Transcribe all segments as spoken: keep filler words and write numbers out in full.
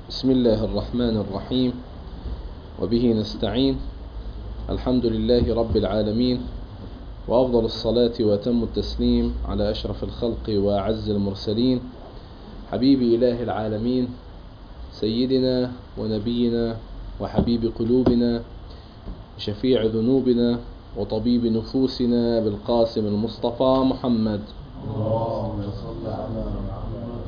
بسم الله الرحمن الرحيم، وبه نستعين. الحمد لله رب العالمين، وأفضل الصلاة وأتم التسليم على أشرف الخلق وأعز المرسلين، حبيب إله العالمين، سيدنا ونبينا وحبيب قلوبنا، شفيع ذنوبنا وطبيب نفوسنا، بالقاسم المصطفى محمد، اللهم صل على محمد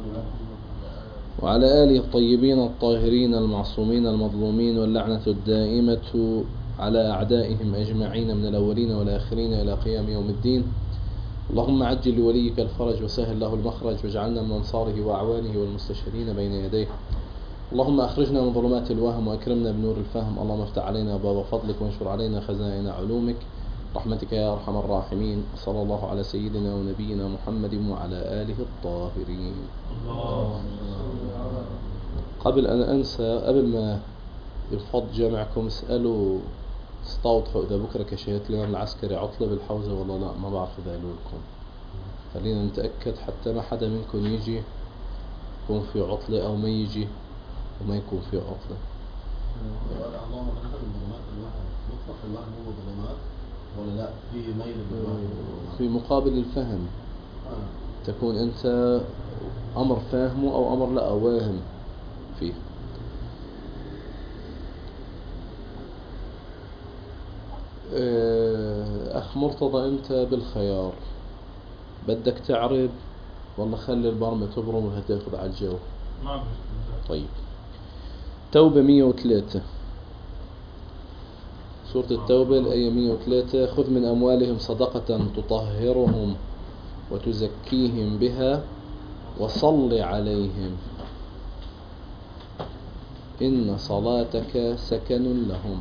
وعلى آله الطيبين الطاهرين المعصومين المظلومين، واللعنة الدائمة على أعدائهم أجمعين من الأولين والآخرين إلى قيام يوم الدين. اللهم عجل لوليك الفرج وسهل له المخرج، واجعلنا من أنصاره وأعوانه والمستشهدين بين يديه. اللهم أخرجنا من ظلمات الوهم وأكرمنا بنور الفهم. اللهم افتح علينا أبواب فضلك وانشر علينا خزائن علومك رحمتك يا أرحم الراحمين. صلى الله على سيدنا ونبينا محمد وعلى آله الطاهرين. قبل أن أنسى، قبل ما يفض جمعكم، اسألوا استوضحوا إذا بكرة كشهادة الإمام العسكري عطلة بالحوزة ولا لا. ما بعرف إذا قالوا لكم، خلينا نتأكد حتى ما حدا منكم يجي يكون في عطلة أو ما يجي وما يكون في عطلة. اللهم نحن الظلمات الوهم، مطلق الوهم هو ظلمات ولا لا؟ في ميل الوهم في مقابل الفهم. آه. تكون أنت أمر فاهمه أو أمر لا واهم فيه. أخ مرتضى، أنت بالخيار، بدك تعرب والله خلي البرمة تبرم وهتاخذ على الجو؟ ما طيب، توبة مية وثلاثة، سورة التوبة الآية مية وثلاثة: خذ من أموالهم صدقة تطهرهم وتزكيهم بها وصل عليهم إن صلاتك سكن لهم.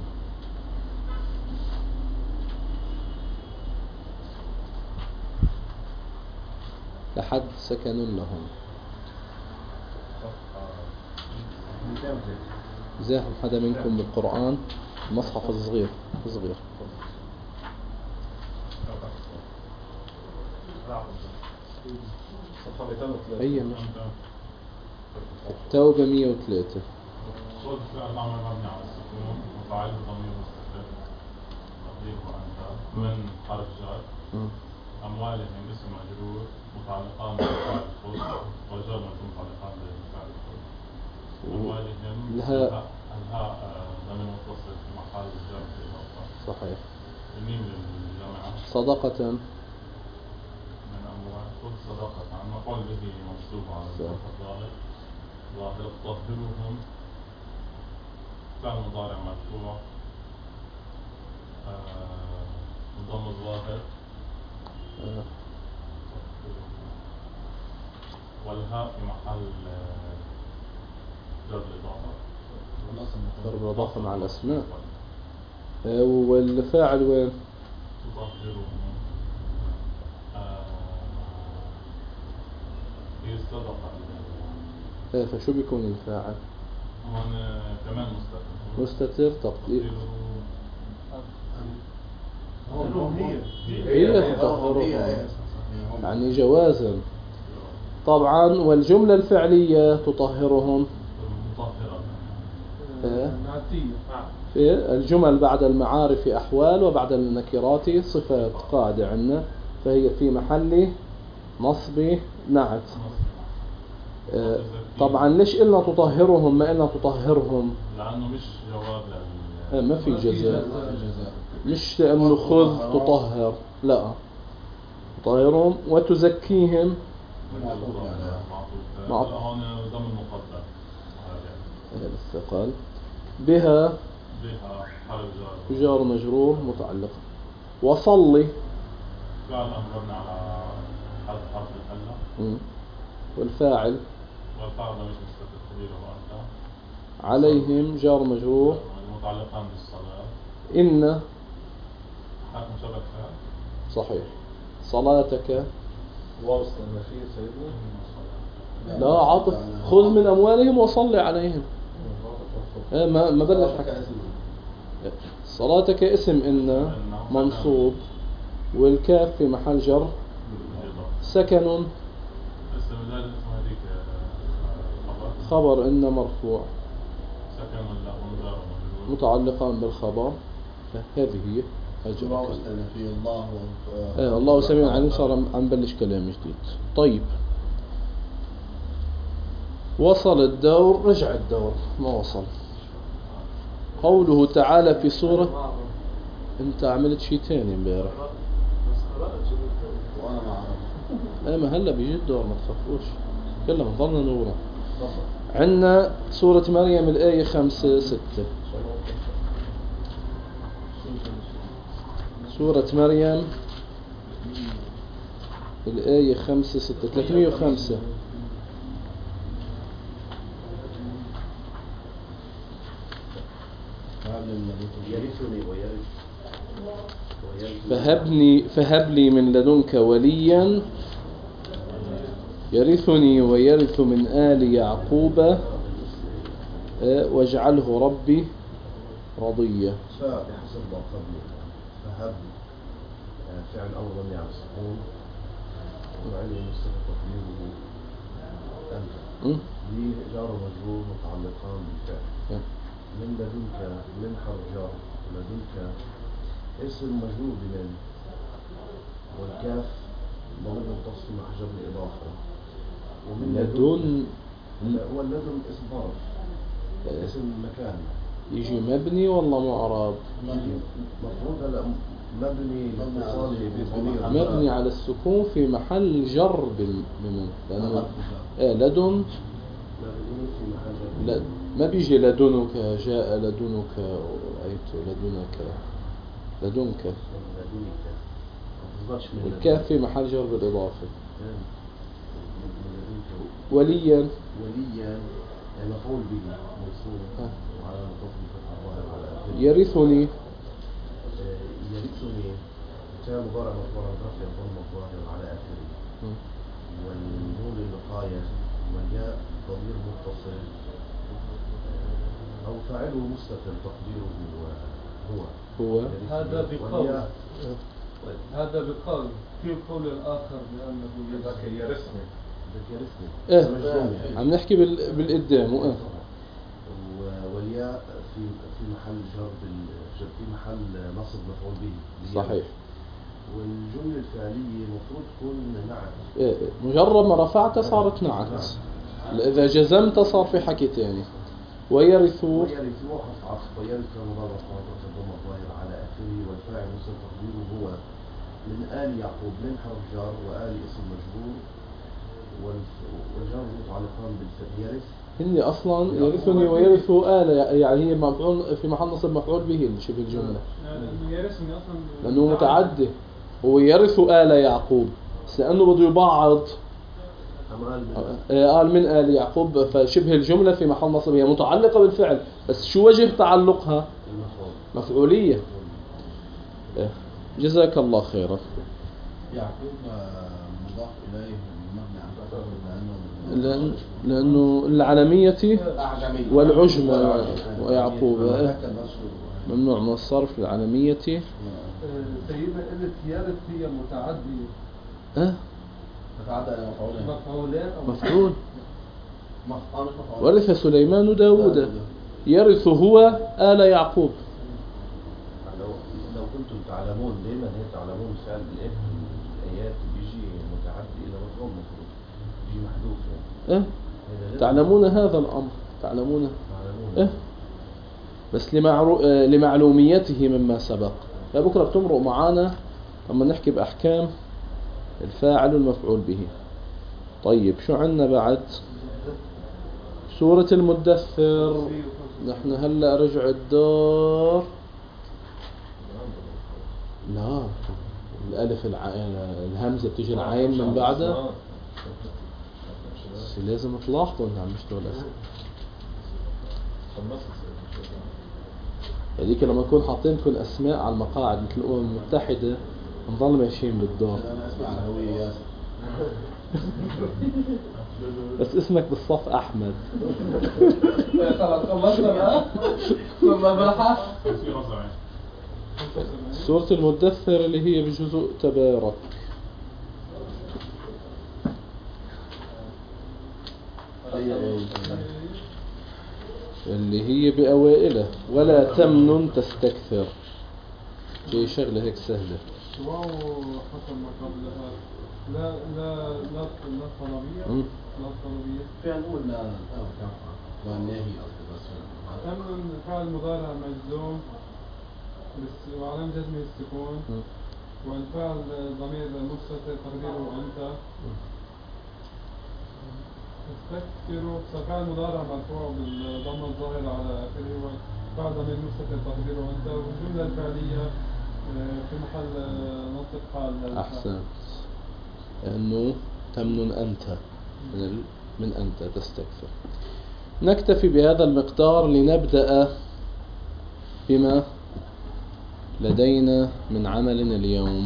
لحد سكن لهم. زاحم حدا منكم بالقرآن؟ المصحف الصغير صغير. أي مش التوبة مية وثلاثة. صوت فعل عمل مبني على السكون وفاعله ضمير مستتر تقديره أنت من حرف جر. أموالهم اسم مجرور متعلقان بفعل الخذ وجر متعلقان بفعل الخذ. أموالهم الهاء الهاء ضمير متصل في محل جر في الأوقات. صحيح. الميم للجماعة. صدقة من أموال خذ صدقة عن مفعول به منصوب على الظاهر. ظاهر تطهرهم فعل مضارع مرفوع ضم الظاهر آه. والهاء في محل جر الإضافة، جر الإضافة مع الأسماء. آه. والفاعل وين؟ تطهرهم هي الصدقة. ايه، فشو بيكون الفاعل؟ هون كمان مستتر. مستتر تقدير هي هي تطهرهم يعني جوازا طبعا. والجملة الفعلية تطهرهم إيه؟ الجمل بعد المعارف أحوال وبعد النكرات صفات قاعدة عندنا، فهي في محل نصب نعت. آه طبعا ليش قلنا تطهرهم ما قلنا تطهرهم؟ لأنه مش جواب لل... آه ما في جزاء، مش لأنه خذ تطهر، لا، تطهرهم وتزكيهم مع هون ضمن المقدر لسه قال بها بها حرف جار جار مجرور متعلق. وصلي فعل أمرنا على حرف حرف الحلة. والفاعل والفاعل مش مستتر كبير وأنت عليهم جار مجرور متعلقان بالصلاة. إن حرف مشبك فعل صحيح. صلاتك وصل المشي سيدنا لا عطف. خذ من أموالهم وصلي عليهم. إيه ما ما بلش حكي. صلاتك اسم إن منصوب والكاف في محل جر سكن خبر إن مرفوع سكن ولا ومجرد ومجرور متعلقان بالخبر، فهذه هي الله أجرك. واستأنفي الله و- آه الله سميع عليم. صار عم عم بلش كلام جديد. طيب وصل الدور، رجع الدور ما وصل. قوله تعالى في سورة، انت عملت شيء تاني امبارح. وأنا ما أعرف. لا ما هلا بيجي الدور ما تخافوش، كلنا ضلنا نورا. عندنا سورة مريم الآية خمسة ستة. سورة مريم الآية خمسة ستة ثلاثمية وخمسة. يرثني ويرث فهبني فهب لي من لدنك وليا يرثني ويرث من آل يعقوب آه، واجعله ربي رضيا. فبحسب ما قبله فهب آه، فعل أمر مبني على السكون وعليه مستقر تقديره أنت. م? دي جار ومجرور متعلقان بالفعل. من لدنك من حرف جار لدنك اسم مجرور بمن، والكاف ضمير متصل مع حجر الإضافة. ومن لدن هو اللدن اسم ظرف، اسم مكان. يجي مبني والله معرب؟ مفروض هلا مبني لاتصاله بضمير مبني على السكون في محل جر بال- بمن، لأنه آه لدن في محل جر. لا ما بيجي لدنك جاء لدنك رأيت لدنك لدنك، لدنك ما تظبطش من والكاف في محل جر بالإضافة. لدن. وليا وليا يعني مفعول به موصول ها. وعلى متصل فتح الظاهر على آخره. يرثني آه، يرثني فعل مضارع مرفوع على رفع الضم الظاهر على آخره. م. والنون للوقاية والياء ضمير متصل أو فاعله مستتر تقديره هو. هو هذا بقول والياء هذا بقول في القول الآخر بأنه ذاك يرثني بدك يرثني. إيه مجزوم يعني. عم نحكي بال... بالقدام وإيه و- والياء في في محل جر بال- في محل نصب مفعول به. صحيح. والجملة الفعلية المفروض تكون نعت. إيه مجرد ما رفعت صارت نعت، إذا جزمت صار في حكي تاني. ويرث ويرث حرف عطف ويرث مضارع مرفوع الضم الظاهر على آخره والفاعل مستتر تقديره هو. من آل يعقوب من حرف جار وآل اسم مجرور والف- والجار متعلقان بالفعل يرث. هني أصلا يرثني ويرث آل، يعني هي مفعول في محل نصب مفعول به شبه الجملة، لأنه يرثني أصلا لأنه متعدي. هو يرث آل يعقوب بس لأنه بده يبعض أمال من آه، قال من آل يعقوب، فشبه الجملة في محل نصب هي متعلقة بالفعل، بس شو وجه تعلقها؟ المفعول. مفعولية. إيه. جزاك الله خيرا. يعقوب مضاف إليه مبني على الفتح لأنه لأن لأنه العلمية أعجمي والعجمة ويعقوب إيه. ذاك الرسول. ممنوع من الصرف العلمية. سيدنا قلت يرث هي متعدي أه؟ تتعدى إلى مفعولين. مفعولين أو مفعول. مفعول مش مفعول. ورث سليمان داود يرث هو آل يعقوب. لو لو كنتم تعلمون دائما هي تعلمون فعل بالإف الآيات بيجي متعدي إلى مفعول مفروض بيجي محذوف يعني. أه؟ تعلمون هذا الأمر، تعلمون تعلمون. أه؟ بس لمعرو... آه، لمعلوميته مما سبق. فبكرة بتمرق معانا لما نحكي بأحكام الفاعل والمفعول به. طيب شو عنا بعد؟ سورة المدثر. نحن هلأ رجع الدور. لا الألف الع... الهمزة بتيجي العين من بعدها. بس لازم تلاحظوا انها مش دول أسف. هذيك لما نكون حاطين كل أسماء على المقاعد مثل الأمم المتحدة نضل ماشيين بالدور. أنا أسمع الهوية ياسر. بس اسمك بالصف أحمد. خلاص خلصنا بقى ما بلحق. في رفع سورة المدثر اللي هي بجزء تبارك. هي اللي هي بأوائله ولا تمنن تستكثر. شيء شغلة هيك سهلة. واو حسب ما قبلها لا لا لا لا طلبية لا طلبية فعلا نقول لا لا النهي قصدي بس أما فعل مضارع مجزوم وعلامة جزمه السكون والفعل ضمير مستتر تقديره أنت تستكثر فعل مضارع مرفوع بالضمة الظاهرة على آخره وفعل ضمير مستتر تقديره أنت والجملة الفعلية في محل نصب حال. أحسنت. لأنه تمنن أنت من, من أنت تستكثر. نكتفي بهذا المقدار لنبدأ بما لدينا من عمل اليوم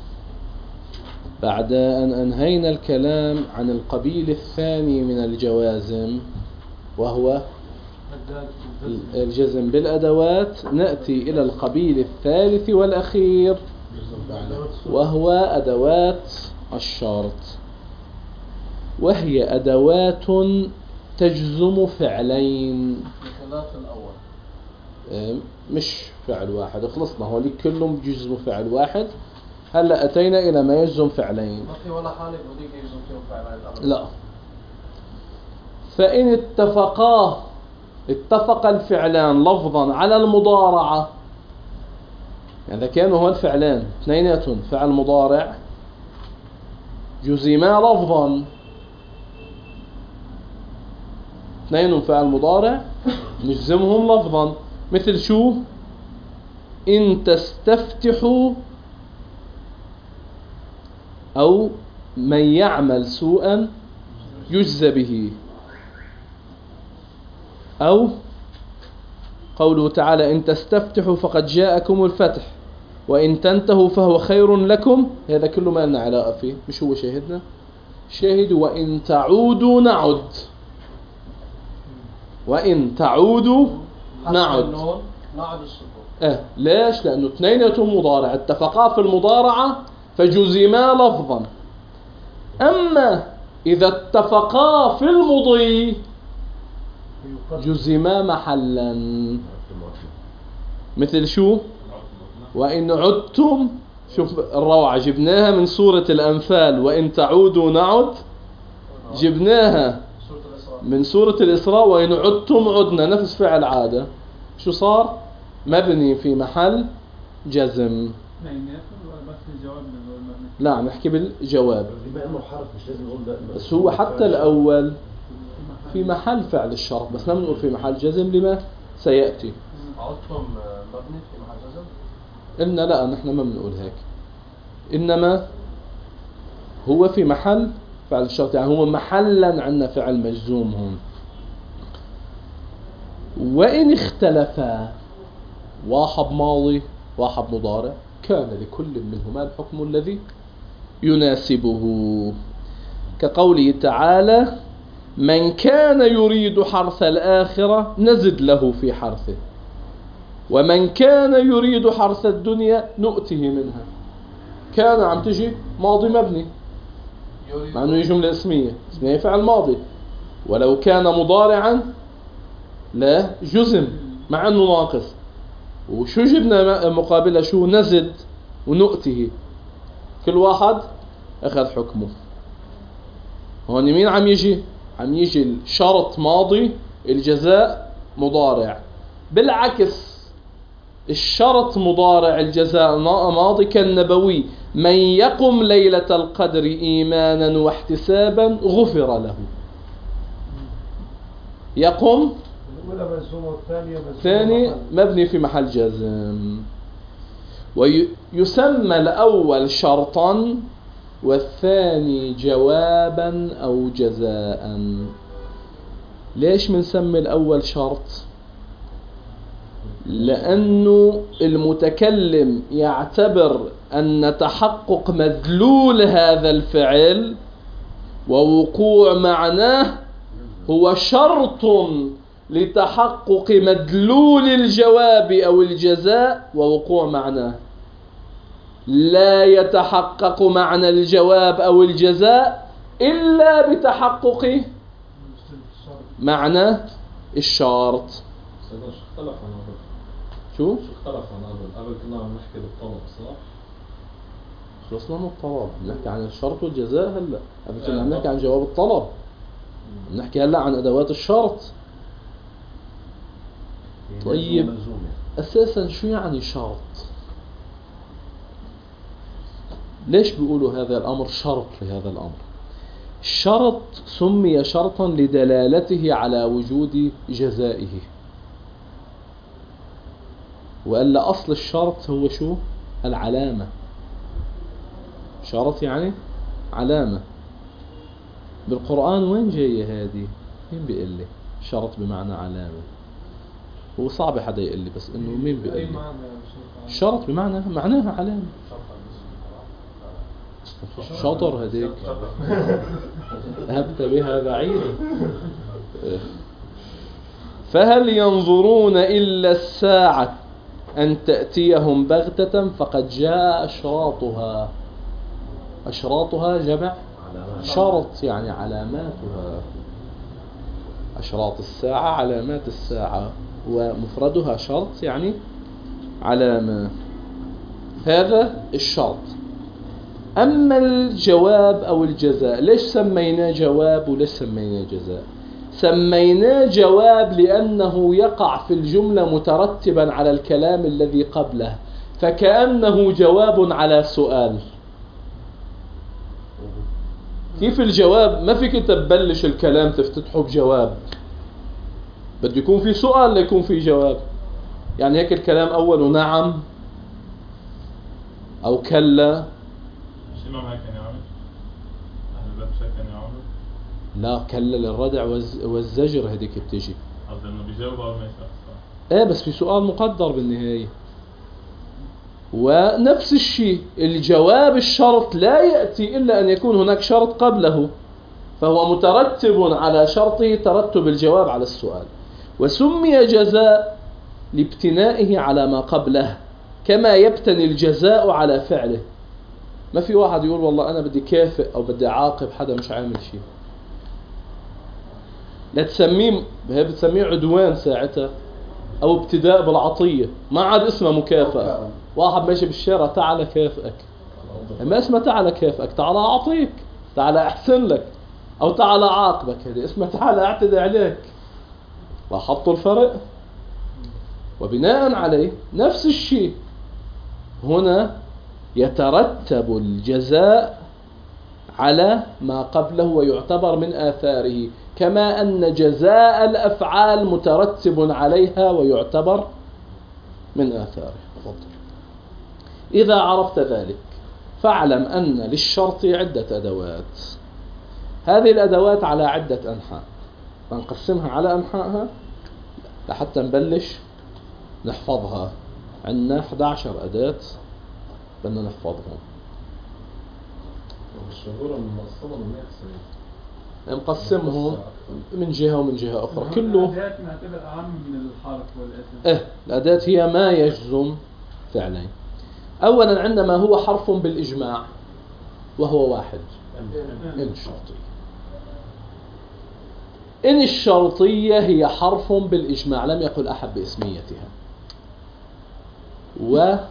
بعد أن أنهينا الكلام عن القبيل الثاني من الجوازم وهو الجزم بالأدوات. نأتي إلى القبيل الثالث والأخير وهو أدوات الشرط، وهي أدوات تجزم فعلين بخلاف الأول. مش فعل واحد، خلصنا هولي كلهم بيجزموا فعل واحد. هلا أتينا إلى ما يجزم فعلين. ما في ولا حالة بديك يجزم فيهم فعلين أبدا. لا. فإن اتفقا اتفق الفعلان لفظا على المضارعة، يعني كانوا هو الفعلان اثنيناتهم فعل مضارع جزما لفظا، اثنينهم فعل مضارع نجزمهم لفظا. مثل شو؟ إن تستفتحوا أو من يعمل سوءا يجزى به، أو قوله تعالى إن تستفتحوا فقد جاءكم الفتح وإن تنتهوا فهو خير لكم. هذا كله ما لنا علاقة فيه، مش هو شاهدنا؟ شاهد وإن تعودوا نعد، وإن تعودوا نعد نعد السكون. اه ليش؟ لأنه اثنيناتهم مضارع اتفقا في المضارعة فجزما لفظا. أما إذا اتفقا في المضي جزما محلا. مثل شو؟ وإن عدتم، شوف الروعة، جبناها من سورة الأنفال وإن تعودوا نعد، جبناها من سورة الإسراء وإن عدتم عدنا، نفس فعل عادة. شو صار؟ مبني في محل جزم. لا نحكي بالجواب. بما انه حرف مش لازم نقول لا، بس هو حتى الأول في محل فعل الشرط، بس ما بنقول في محل جزم لما سيأتي. عدتم مبني في محل جزم؟ إن لا نحن ما بنقول هيك، إنما هو في محل فعل الشرط، يعني هو محلا عندنا فعل مجزوم هون. وإن اختلفا، واحد ماضي واحد مضارع، كان لكل منهما الحكم الذي يناسبه، كقوله تعالى من كان يريد حرث الآخرة نزد له في حرثه ومن كان يريد حرث الدنيا نؤته منها. كان عم تجي ماضي مبني مع انه جملة اسمية، اسمية فعل ماضي، ولو كان مضارعا لا جزم مع انه ناقص. وشو جبنا مقابلة؟ شو؟ نزد ونؤته، كل واحد اخذ حكمه. هون مين عم يجي؟ عم يجي الشرط ماضي الجزاء مضارع. بالعكس الشرط مضارع الجزاء ماضي كالنبوي من يقم ليلة القدر إيمانا واحتسابا غفر له. يقم ثاني مبني في محل جزم. ويسمى الأول شرطا والثاني جوابا أو جزاء. ليش منسمي الأول شرط؟ لأنه المتكلم يعتبر أن تحقق مدلول هذا الفعل ووقوع معناه هو شرط لتحقق مدلول الجواب أو الجزاء ووقوع معناه. لا يتحقق معنى الجواب أو الجزاء إلا بتحقق معنى الشرط. سيدنا شو اختلف عن قبل؟ شو؟ شو اختلف عن قبل؟ قبل كنا عم نحكي بالطلب صح؟ خلصنا من الطلب، نحكي عن الشرط والجزاء هلا، قبل كنا عم نحكي عن جواب الطلب. نحكي هلا عن أدوات الشرط. طيب أساسا شو يعني شرط؟ ليش بيقولوا هذا الأمر شرط لهذا الأمر؟ الشرط سمي شرطا لدلالته على وجود جزائه، وإلا أصل الشرط هو شو؟ العلامة. شرط يعني علامة. بالقرآن وين جاية هذه؟ مين بيقول لي؟ شرط بمعنى علامة. هو صعب حدا يقول لي، بس إنه مين بيقول لي؟ شرط بمعنى معناها علامة. شطر هديك أهبت بها بعيدا. فهل ينظرون إلا الساعة أن تأتيهم بغتة فقد جاء أشراطها. أشراطها جمع شرط يعني علاماتها. أشراط الساعة علامات الساعة، ومفردها شرط يعني علامة. هذا الشرط. أما الجواب أو الجزاء، ليش سميناه جواب وليش سميناه جزاء؟ سميناه جواب لأنه يقع في الجملة مترتبا على الكلام الذي قبله، فكأنه جواب على سؤال. كيف الجواب؟ ما فيك تبلش الكلام تفتتحه بجواب، بده يكون في سؤال ليكون في جواب. يعني هيك الكلام أوله نعم أو كلا. شو ما هيك كان يعمل؟ أهل البيت مش هيك كان يعمل؟ لا، كلا للردع والزجر هذيك بتيجي. قصدي إنه بيجاوب أول ما يسأل. إيه بس في سؤال مقدر بالنهاية. ونفس الشيء الجواب الشرط لا يأتي إلا أن يكون هناك شرط قبله، فهو مترتب على شرطه ترتب الجواب على السؤال. وسمي جزاء لابتنائه على ما قبله، كما يبتني الجزاء على فعله. ما في واحد يقول والله أنا بدي كافئ أو بدي عاقب حدا مش عامل شيء، لا تسميه، هي بتسميه عدوان ساعتها أو ابتداء بالعطية، ما عاد اسمه مكافأة. واحد ماشي بالشارع تعال كافئك، ما اسمه تعال كافئك، تعال أعطيك، تعال أحسن لك، أو تعال عاقبك، هذه اسمه تعال أعتدي عليك. لاحظتوا الفرق؟ وبناء عليه نفس الشيء هنا يترتب الجزاء على ما قبله ويعتبر من آثاره، كما أن جزاء الأفعال مترتب عليها ويعتبر من آثاره. إذا عرفت ذلك فاعلم أن للشرط عدة أدوات. هذه الأدوات على عدة أنحاء، فنقسمها على أنحائها لحتى نبلش نحفظها. عندنا إحدى عشرة أداة بدنا نحفظهم. الشهورة مقسمة من نفسه، نقسمهم من جهة ومن جهة أخرى. كله الأداة نعتبر أهم من الحرف والاسم. إيه، الأداة هي ما يجزم فعلين. أولا عندنا ما هو حرف بالإجماع وهو واحد، إن الشرطية. إن الشرطية هي حرف بالإجماع، لم يقل أحد باسميتها. وعند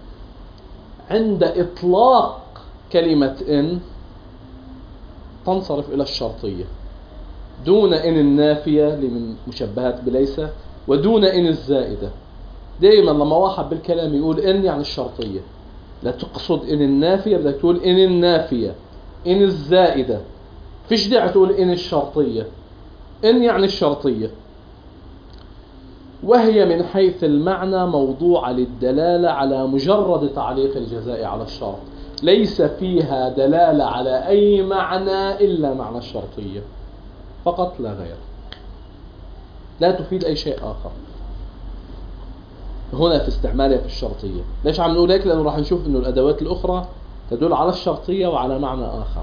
إطلاق كلمة إن تنصرف إلى الشرطية، دون إن النافية لمن مشبهات بليس، ودون إن الزائدة. دائما لما واحد بالكلام يقول إن يعني الشرطية، لا تقصد إن النافية، بدك تقول إن النافية، إن الزائدة، فيش داعي تقول إن الشرطية. إن يعني الشرطية، وهي من حيث المعنى موضوعة للدلالة على مجرد تعليق الجزاء على الشرط، ليس فيها دلالة على أي معنى إلا معنى الشرطية فقط لا غير، لا تفيد أي شيء آخر هنا في استعمالها في الشرطية. ليش عم نقول هيك؟ لأنه راح نشوف أنه الأدوات الأخرى تدل على الشرطية وعلى معنى آخر.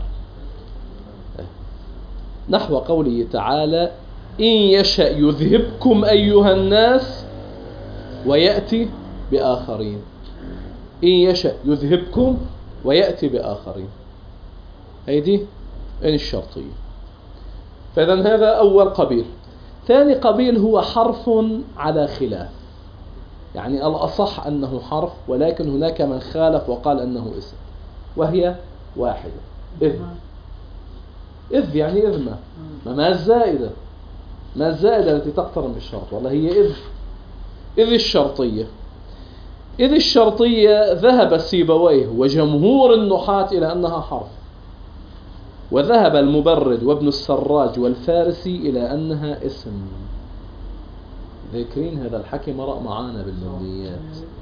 نحو قوله تعالى إن يشأ يذهبكم أيها الناس ويأتي بآخرين. إن يشأ يذهبكم ويأتي بآخرين، هيدي إن الشرطية. فإذن هذا أول قبيل. ثاني قبيل هو حرف على خلاف، يعني الأصح أنه حرف، ولكن هناك من خالف وقال أنه اسم، وهي واحدة. إذ إذ يعني إذ ما ما الزائدة، ما الزائدة التي تقترن بالشرط، والله هي إذ إذ الشرطية. إذ الشرطية ذهب سيبويه وجمهور النحاة إلى أنها حرف، وذهب المبرد وابن السراج والفارسي إلى أنها اسم. ذاكرين هذا الحكي مرق معانا بالمبنيات،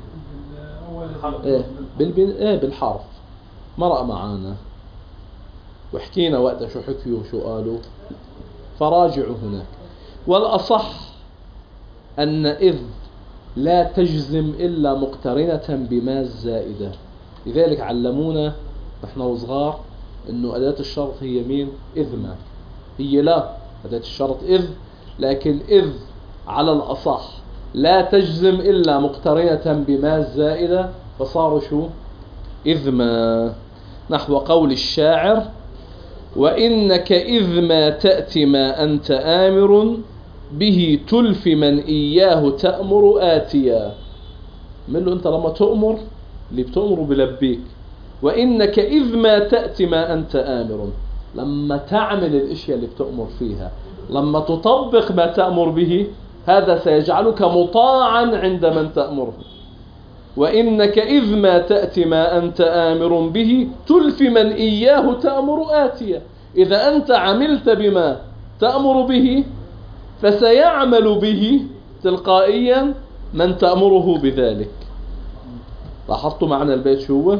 إيه بالبن... إيه بالحرف مرق معانا، وحكينا وقتها شو حكيوا وشو قالوا، فراجعوا هناك. والأصح أن إذ لا تجزم إلا مقترنة بما الزائدة، لذلك علمونا نحن وصغار إنه أداة الشرط هي مين؟ إذ ما هي لا أداة الشرط إذ، لكن إذ على الأصح لا تجزم إلا مقترنة بما الزائدة، فصاروا شو؟ إذ ما. نحو قول الشاعر: وإنك إذ ما تأتي ما أنت آمر به تلف من إياه تأمر آتيا. من له أنت لما تؤمر اللي بتؤمر بلبيك، وإنك إذ ما تأتي ما أنت آمر، لما تعمل الاشياء اللي بتؤمر فيها، لما تطبق ما تأمر به، هذا سيجعلك مطاعا عند من تأمره. وإنك إذ ما تأتي ما أنت آمر به تلف من إياه تأمر آتيا. إذا أنت عملت بما تأمر به فسيعمل به تلقائيا من تأمره بذلك. لاحظتوا معنى البيت شو هو؟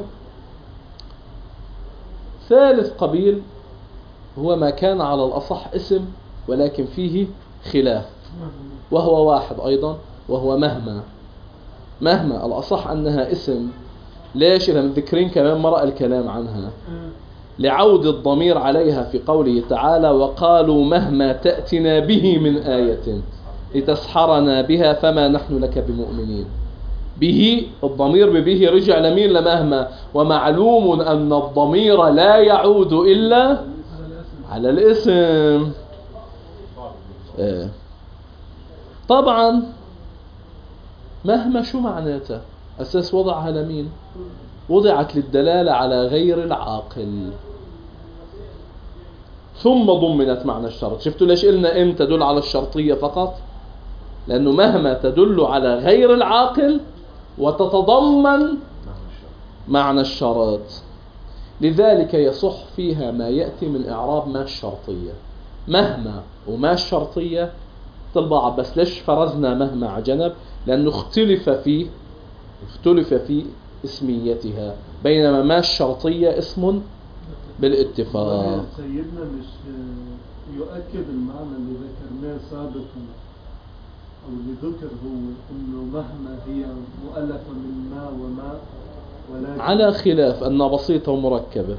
ثالث قبيل هو ما كان على الأصح اسم ولكن فيه خلاف، وهو واحد أيضا، وهو مهما. مهما الأصح أنها اسم. ليش؟ إذا متذكرين كمان مرأة الكلام عنها، لعود الضمير عليها في قوله تعالى: وقالوا مهما تأتنا به من آية لتسحرنا بها فما نحن لك بمؤمنين. به الضمير ببه رجع لمين؟ لمهما. ومعلوم أن الضمير لا يعود إلا على الاسم. طبعا مهما شو معناتها؟ أساس وضعها لمين؟ وضعت للدلالة على غير العاقل، ثم ضمنت معنى الشرط. شفتوا ليش قلنا إن تدل على الشرطية فقط؟ لأنه مهما تدل على غير العاقل وتتضمن معنى الشرط، لذلك يصح فيها ما يأتي من إعراب ما الشرطية. مهما وما الشرطية طلبع، بس ليش فرزنا مهما على جنب؟ لأنه اختلف في اختلف في اسميتها، بينما ما الشرطية اسم بالاتفاق. سيدنا مش يؤكد المعنى اللي ذكرناه سابقا، أو اللي ذكر هو إنه مهما هي مؤلفة من ما وما، ولكن على خلاف أنها بسيطة ومركبة،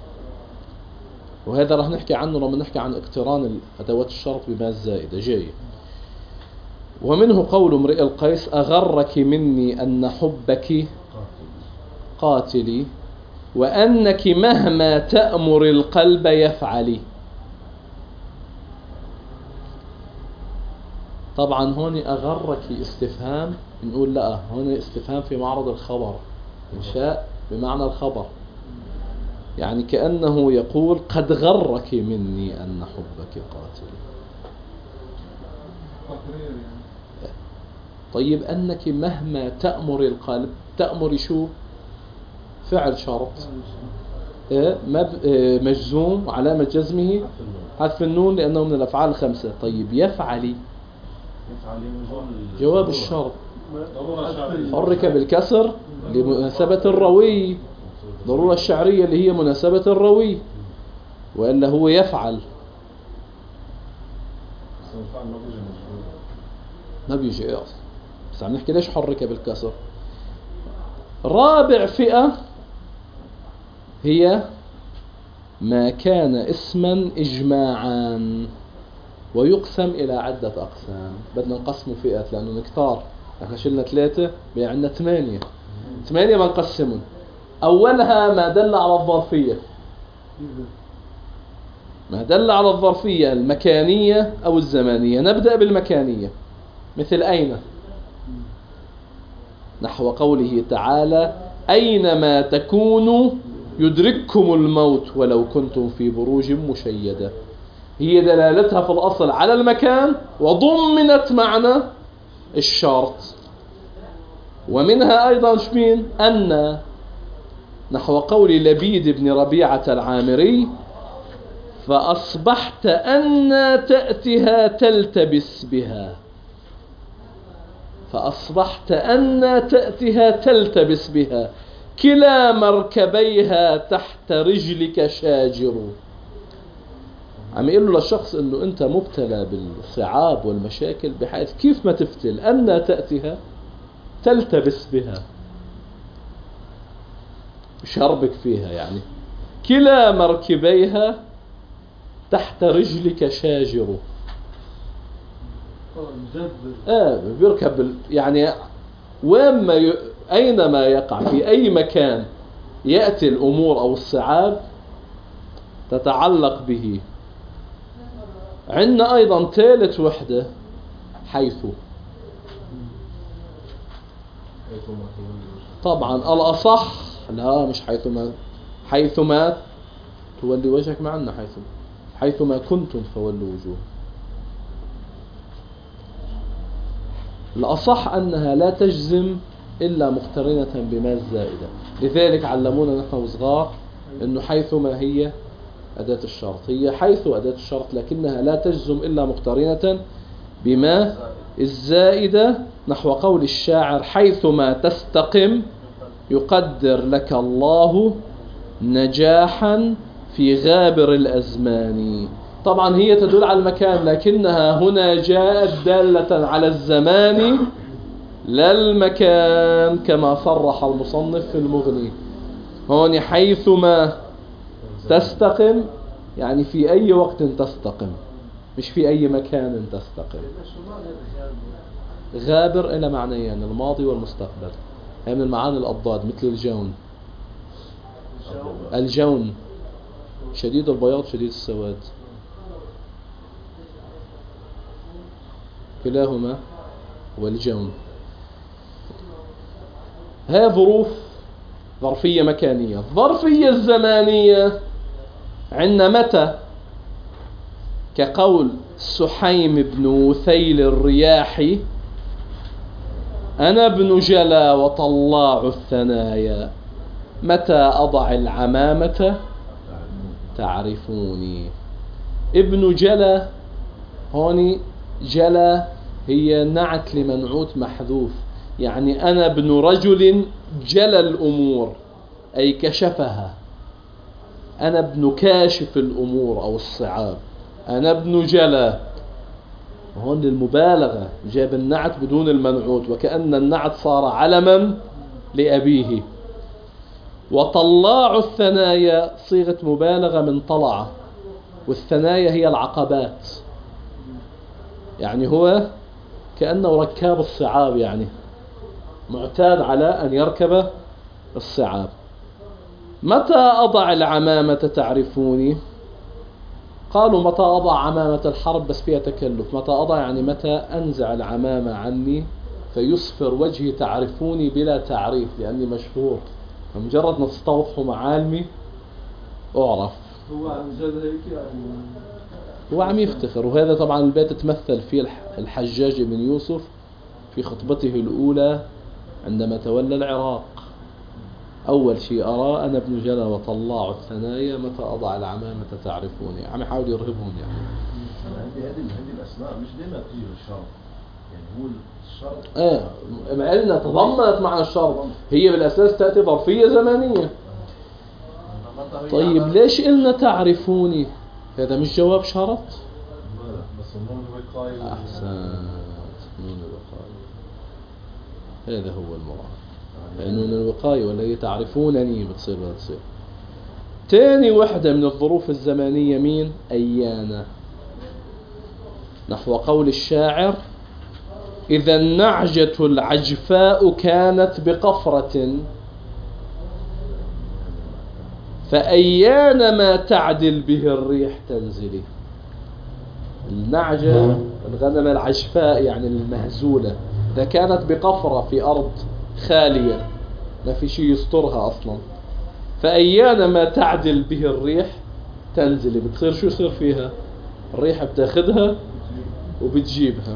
وهذا راح نحكي عنه لما نحكي عن اقتران أدوات الشرط بما الزائدة جاي. ومنه قول امرئ القيس: أغرك مني أن حبك قاتلي وأنك مهما تأمر القلب يفعلي. طبعا هون أغرك استفهام، نقول لا، هون استفهام في معرض الخبر، إنشاء بمعنى الخبر، يعني كأنه يقول قد غرك مني أن حبك قاتلي. طيب أنك مهما تأمر القلب، تأمر شو؟ فعل شرط مجزوم وعلامة جزمه حذف النون لأنه من الأفعال الخمسة. طيب يفعلي جواب الشرط حرك بالكسر لمناسبة الروي، ضرورة الشعرية اللي هي مناسبة الروي، وإلا هو يفعل ما بيجي ايه اصلا. بس عم نحكي ليش حرك بالكسر. رابع فئة هي ما كان اسما اجماعا ويقسم الى عدة اقسام. بدنا نقسمه فئات لانه نكتار، احنا شلنا ثلاثة بقى عندنا ثمانية. ثمانية ما نقسمهم. اولها ما دل على الظرفية، ما دل على الظرفية المكانية أو الزمانية. نبدأ بالمكانية، مثل أين، نحو قوله تعالى أينما تكونوا يدرككم الموت ولو كنتم في بروج مشيدة. هي دلالتها في الأصل على المكان وضمنت معنى الشرط. ومنها أيضا شمين أن، نحو قول لبيد بن ربيعة العامري فأصبحت أن تأتها تلتبس بها، فأصبحت أن تأتها تلتبس بها كلا مركبيها تحت رجلك شاجر. عم يقول له للشخص انه انت مبتلى بالصعاب والمشاكل بحيث كيف ما تفتل أن تأتها تلتبس بها، شربك فيها، يعني كلا مركبيها تحت رجلك شاجر. آه بيركب يعني وين ما ي... أينما يقع في أي مكان يأتي الأمور أو الصعاب تتعلق به. عندنا أيضا ثالث وحدة حيث. طبعا الأصح لا مش حيثما، حيثما تولي وجهك معنا، حيث حيثما كنتم فولوا وجوه. الأصح أنها لا تجزم إلا مقترنة بما الزائدة. لذلك علمونا نحن وصغار أنه حيثما هي أداة الشرط، هي حيث أداة الشرط لكنها لا تجزم إلا مقترنة بما الزائدة. نحو قول الشاعر حيثما تستقم يقدر لك الله نجاحا في غابر الأزمان. طبعا هي تدل على المكان لكنها هنا جاءت دالة على الزمان لا المكان كما صرح المصنف في المغني. هون حيثما تستقم يعني في أي وقت تستقم، مش في أي مكان تستقم. غابر إلى معنيين يعني الماضي والمستقبل، هي من المعاني الأضداد مثل الجون. الجون شديد البياض شديد السواد، كلاهما والجون. هذه ظروف ظرفية مكانية. الظرفية الزمانية عندنا متى، كقول سحيم بن وثيل الرياحي أنا ابن جلا وطلاع الثنايا متى أضع العمامة تعرفوني. ابن جلا هوني جلا هي نعت لمنعوت محذوف، يعني أنا ابن رجل جلى الأمور أي كشفها، أنا ابن كاشف الأمور أو الصعاب، أنا ابن جلا. هون للمبالغة جاب النعت بدون المنعوت وكأن النعت صار علما لأبيه. وطلاع الثنايا صيغة مبالغة من طلع، والثنايا هي العقبات، يعني هو كأنه ركاب الصعاب، يعني معتاد على أن يركب الصعاب. متى أضع العمامة تعرفوني؟ قالوا متى أضع عمامة الحرب بس فيها تكلف. متى أضع يعني متى أنزع العمامة عني فيصفر وجهي تعرفوني بلا تعريف لأني مشهور، فمجرد ما تستوضحوا معالمي أعرف. هو عن جد هيك يعني هو عم يفتخر. وهذا طبعا البيت تمثل فيه الحجاج بن يوسف في خطبته الأولى عندما تولى العراق. أول شيء أرى أنا ابن جلا وطلاع الثنايا متى أضع العمامة تعرفوني، عم يحاول يرهبهم يعني. أنا عندي هذه هذه الأسماء مش دائما تيجي بالشرط، يعني هو الشرط آه ما قلنا تضمنت معنى الشرط، هي بالأساس تأتي ظرفية زمانية. طيب ليش قلنا تعرفوني؟ هذا مش جواب شرط؟ بس النون الوقاية. أحسنت، نون الوقاية هذا هو المراد، نون الوقاية ولا هي تعرفونني بتصير ولا تصير. تاني وحدة من الظروف الزمانية مين؟ أيانا. نحو قول الشاعر إذا النعجة العجفاء كانت بقفرة فأيان ما تعدل به الريح تنزلي. النعجة الغنم العشفاء يعني المهزولة، إذا كانت بقفرة في أرض خالية ما في شيء يسترها أصلا، فأيان ما تعدل به الريح تنزلي، بتصير شو يصير فيها؟ الريح بتاخدها وبتجيبها.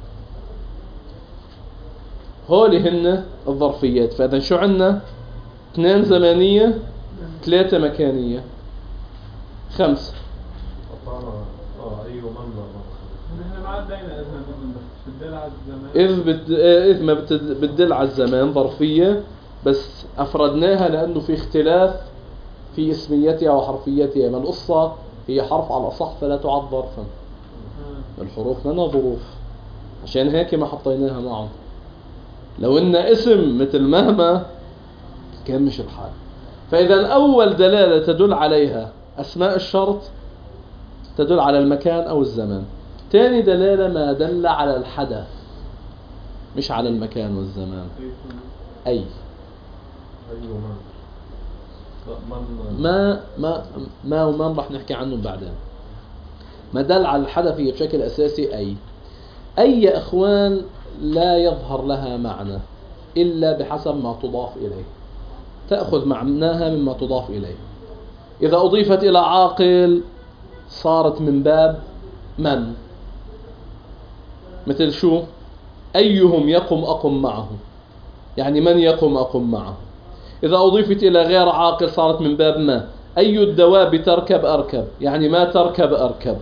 هولي هن الظرفيات. فإذا شو عنا؟ اثنين زمانية، ثلاثة مكانية، خمسة. قطعنا اه ايوه منظر. نحن ما عدينا إذا بتدل على الزمان. إذ بت... إذ ما بت... بتدل على الزمان ظرفية، بس أفردناها لأنه في اختلاف في اسميتها وحرفيتها. ما القصة هي حرف على الأصح فلا تعد ظرفا. الحروف لنا ظروف، عشان هيك ما حطيناها معهم. لو إن اسم مثل مهما كان مش الحال. فإذا أول دلالة تدل عليها أسماء الشرط تدل على المكان أو الزمان. ثاني دلالة ما دل على الحدث مش على المكان والزمان. أي ايوه من لا من ما ما ما ومن راح نحكي عنهم بعدين. ما دل على الحدث هي بشكل أساسي أي. أي يا أخوان لا يظهر لها معنى إلا بحسب ما تضاف إليه، تأخذ معناها مما تضاف إليه. إذا أضيفت إلى عاقل صارت من باب من، مثل شو؟ أيهم يقم أقم معه، يعني من يقم أقم معه. إذا أضيفت إلى غير عاقل صارت من باب ما. أي الدواب تركب أركب، يعني ما تركب أركب،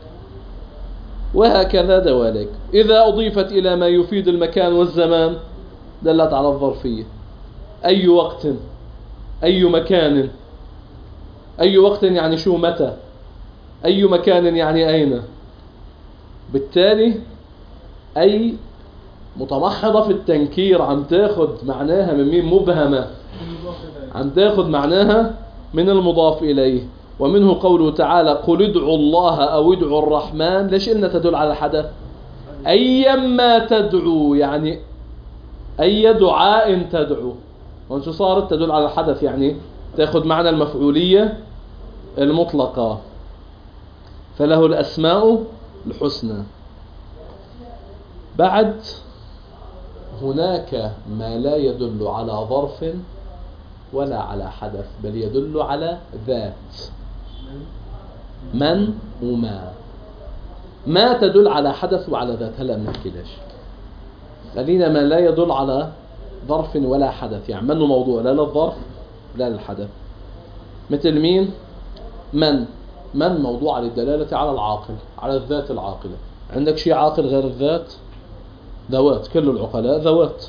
وهكذا دوالك. إذا أضيفت إلى ما يفيد المكان والزمان دلت على الظرفية. أي وقت، أي مكان. أي وقت يعني شو؟ متى. أي مكان يعني أين. بالتالي أي متمحضة في التنكير، عم تاخد معناها من مين؟ مبهمة، عم تاخد معناها من المضاف إليه. ومنه قوله تعالى قل ادعوا الله أو ادعوا الرحمن. ليش إنها تدل على الحدث؟ أيما تدعو، يعني أي دعاء تدعو. وانشو صارت تدل على الحدث، يعني تاخد معنى المفعولية المطلقة. فله الأسماء الحسنى. بعد هناك ما لا يدل على ظرف ولا على حدث، بل يدل على ذات. من وما. ما تدل على حدث وعلى ذات. هلا بنحكي ليش. خلينا ما لا يدل على ظرف ولا حدث، يعني منه موضوع لا للظرف لا للحدث. مثل مين؟ من. من موضوع للدلالة على العاقل، على الذات العاقلة. عندك شيء عاقل غير الذات؟ ذوات، كل العقلاء ذوات.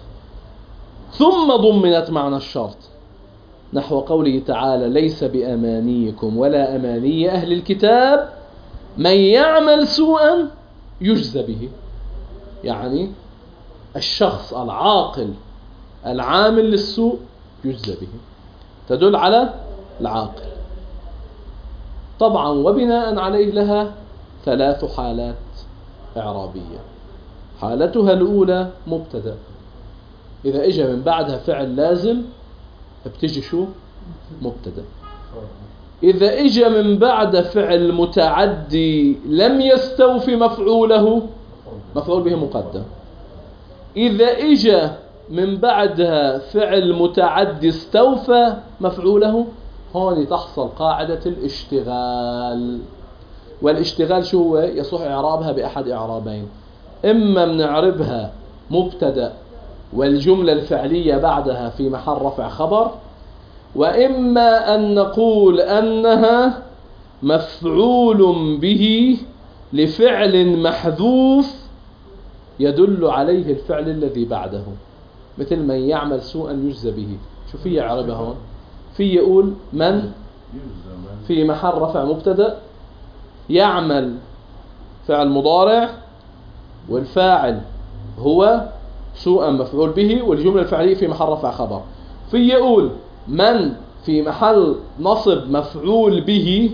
ثم ضمنت معنى الشرط نحو قوله تعالى ليس بأمانيكم ولا أماني أهل الكتاب من يعمل سوءا يجزى به. يعني الشخص العاقل العامل للسوء يجزى به، تدل على العاقل. طبعا وبناء عليه لها ثلاث حالات إعرابية. حالتها الأولى مبتدأ، إذا إجا من بعدها فعل لازم بتجي شو؟ مبتدأ. إذا إجا من بعد فعل متعدي لم يستوفي مفعوله مفعول به مقدم. إذا إجا من بعدها فعل متعدي استوفى مفعوله، هون تحصل قاعدة الاشتغال. والاشتغال شو هو؟ يصح إعرابها بأحد إعرابين. إما بنعربها مبتدأ والجملة الفعلية بعدها في محل رفع خبر، وإما أن نقول أنها مفعول به لفعل محذوف يدل عليه الفعل الذي بعده، مثل من يعمل سوءا يجزى به. شو في إعرابها هون؟ في يقول من في محل رفع مبتدأ، يعمل فعل مضارع، والفاعل هو سوءا مفعول به، والجملة الفعلية في محل رفع خبر. في يقول من في محل نصب مفعول به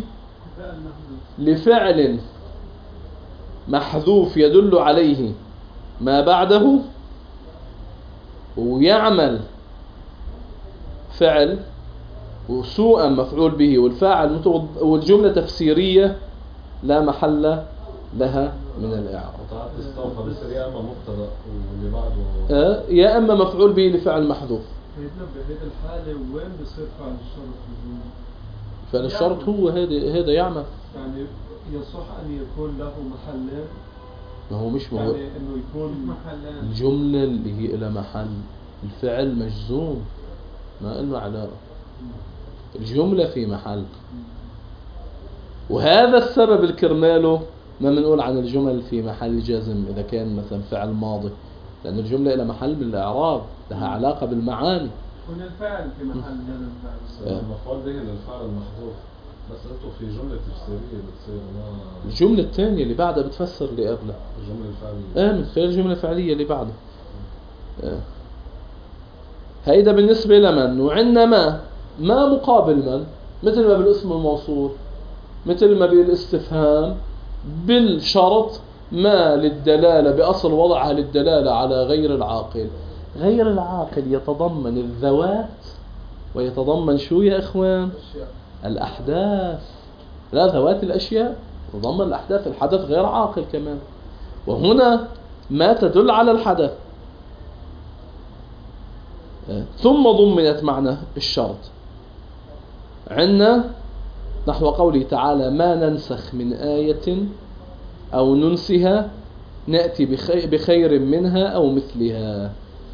لفعل محذوف يدل عليه ما بعده، ويعمل فعل وسوءا مفعول به والفاعل متوض- والجملة تفسيرية لا محل لها من الإعراب. وطاعت استوفى بصير يا اما مبتدا واللي بعده آه، يا أما مفعول به لفعل محذوف. سيدنا بهذه الحالة وين بصير فعل الشرط بالجملة؟ فعل الشرط هو هذا هذا يعمل. يعني يصح أن يكون له محلين، ما هو مش ما هو يعني إنه يكون محلين. الجملة اللي هي إلى محل الفعل مجزوم ما إنه علاقة. الجملة في محل، وهذا السبب الكرماله ما بنقول عن الجمل في محل جزم إذا كان مثلا فعل ماضي، لأن الجملة إلى محل من الإعراب لها علاقة بالمعاني. يكون الفعل في محل جزم فعل. آه. المفعول به للفعل المحذوف، بس انتوا في جملة تفسيرية بتصير ما الجملة الثانية اللي بعدها بتفسر اللي قبلها. الجملة الفعلية. آه من خلال الجملة الفعلية اللي بعدها. آه. هيدا بالنسبة لمن، وعندنا ما ما مقابل من، مثل ما بالاسم الموصول، مثل ما بالاستفهام، بالشرط ما للدلالة بأصل وضعها للدلالة على غير العاقل. غير العاقل يتضمن الذوات ويتضمن شو يا إخوان؟ الأحداث. لا، ذوات الأشياء يتضمن الأحداث، الحدث غير عاقل كمان. وهنا ما تدل على الحدث ثم ضمنت معنى الشرط. عندنا نحو قوله تعالى ما ننسخ من آية أو ننسها نأتي بخير منها أو مثلها.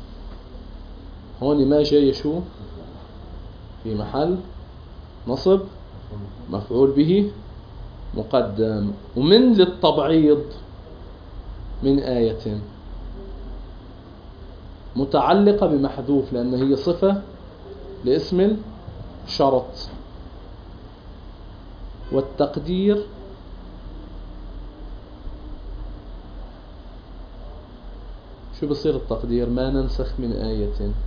هون ما جاي شو في محل نصب مفعول به مقدم، ومن للتبعيض من آية متعلقة بمحذوف لأن هي صفة لاسم الشرط. والتقدير شو بصير التقدير؟ ما ننسخ من آية.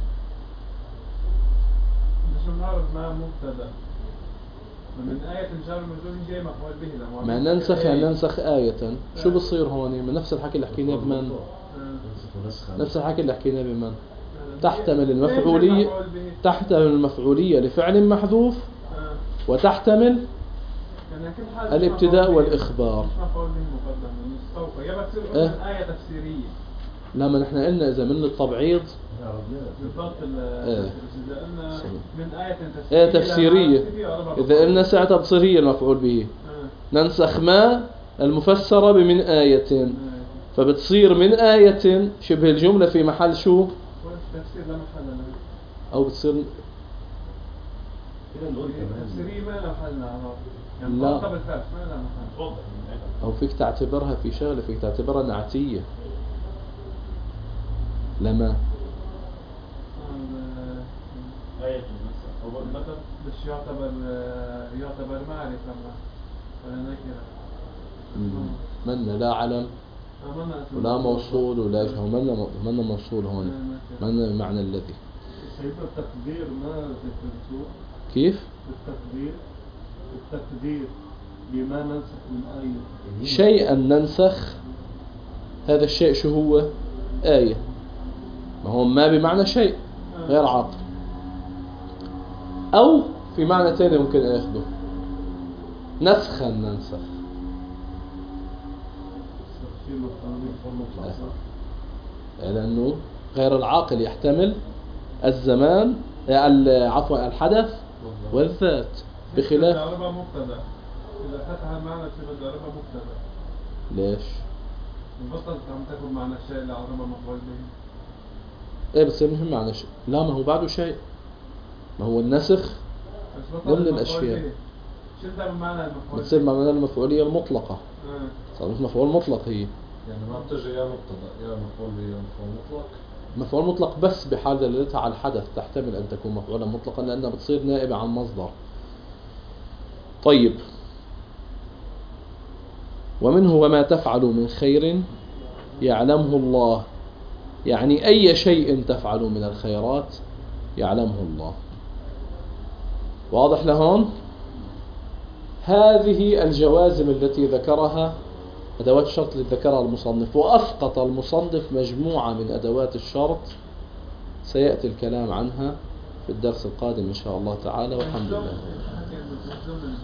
مش بنعرف ما مبتدا من آية الجار المجرور جاي مفعول به لما ما ننسخ يعني ننسخ آية. شو بصير هون؟ من نفس الحكي اللي حكيناه بمن، نفس الحكي اللي حكيناه بمن تحتمل المفعولية، تحتمل المفعولية لفعل محذوف وتحتمل الابتداء والإخبار. مش مفعول به مقدم من السوق يا بتصير إيه؟ من آية تفسيرية. لما نحن قلنا إذا من التبعيض بالضبط إيه. إذا قلنا من آية آية تفسيرية تفسيرية، إذا قلنا ساعتها بتصير هي المفعول به. آه. ننسخ ما المفسرة بمن آية، آه. فبتصير من آية شبه الجملة في محل شو، والتفسير لا محل له. أو بتصير تفسيرية ما له محل إعراب. يعني لا. مرتبط بالفعل ما له محل. أو فيك تعتبرها في شغلة، فيك تعتبرها نعتية لما آية النسخ هو المثل بس يعتبر يعتبر معرفة ولا نكرة. من لا علم ولا موصول ولا جهة، ومن من موصول هون، من معنى الذي. سيدنا التقدير ما ذكرته. كيف؟ التقدير التقدير بما ننسخ من آية. شيئا ننسخ، هذا الشيء شو هو؟ آية. ما هو ما بمعنى شيء غير عاقل، أو في معنى ثاني ممكن أخذه نسخا ننسخ. في مفهوم لأنه غير العاقل يحتمل الزمان، عفوا الحدث والذات، بخلاف الضربة مبتدا. إذا فتح المعنى تصير الضربة مبتدا. ليش؟ بطلت عم تاخذ معنى الشيء اللي عربة مفعول به. ايه بس مهم معنى شيء، لا ما هو بعده شيء، ما هو النسخ ضمن الأشياء. شلتها من معنى المفعول. بتصير معنى المفعولية المطلقة، آه. صارت مفعول مطلق هي. يعني ما بتجي يا مبتدا يا مفعول به يا مفعول مطلق. مفعول مطلق بس بحال دلالتها على الحدث تحتمل أن تكون مفعولا مطلقا لأنها بتصير نائبة عن مصدر. طيب، ومنه وما تفعل من خير يعلمه الله، يعني أي شيء تفعل من الخيرات يعلمه الله. واضح لهون؟ هذه الجوازم التي ذكرها أدوات الشرط اللي ذكرها المصنف، وأسقط المصنف مجموعة من أدوات الشرط سيأتي الكلام عنها في الدرس القادم إن شاء الله تعالى، والحمد لله.